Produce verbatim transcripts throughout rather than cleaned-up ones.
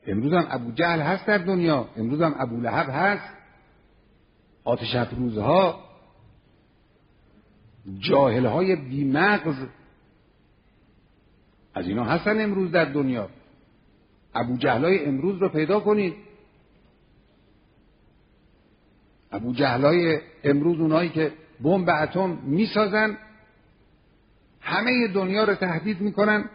امروز هم ابو جهل هست در دنیا، امروز هم ابو لهب هست، آتش افروزها، جاهلهای بیمغز، از اینا هستن امروز در دنیا. ابو جهلای امروز رو پیدا کنید. ابو جهلای امروز، اونایی که بمب اتم میسازن، همه دنیا رو تهدید میکنن،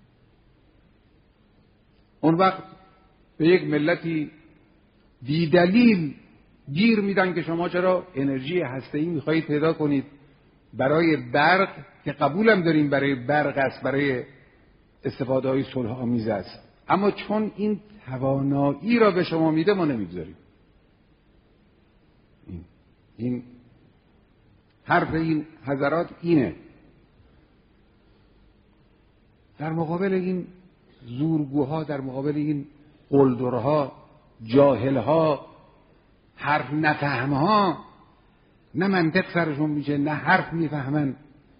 اون وقت به یک ملتی بی دلیل گیر میدن که شما چرا انرژی هسته‌ای میخواهید پیدا کنید برای برق، که قبولم داریم برای برق است، برای استفاده های صلح آمیز است، اما چون این توانایی را به شما میده ما نمیگذاریم. این, این حرف این حضرات اینه. در مقابل این زورگوها، در مقابل این قلدرها، جاهلها، حرف نفهمها، نه منطق سرشون میشه نه حرف میفهمن،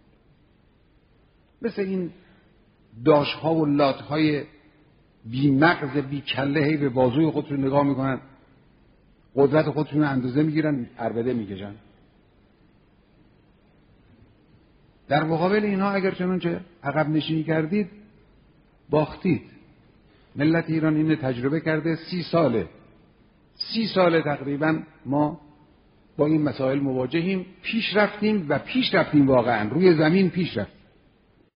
مثل این داشها و لاتهای بی مغز بی کله هی به بازوی خودشون نگاه میکنن، قدرت خودشون اندازه میگیرن، عربده میکشن. در مقابل اینها اگر چنانچه عقب نشینی کردید باختید. ملت ایران اینو تجربه کرده، سی ساله سی ساله تقریبا ما با این مسائل مواجهیم، پیش رفتیم و پیش رفتیم، واقعا روی زمین پیش رفتیم.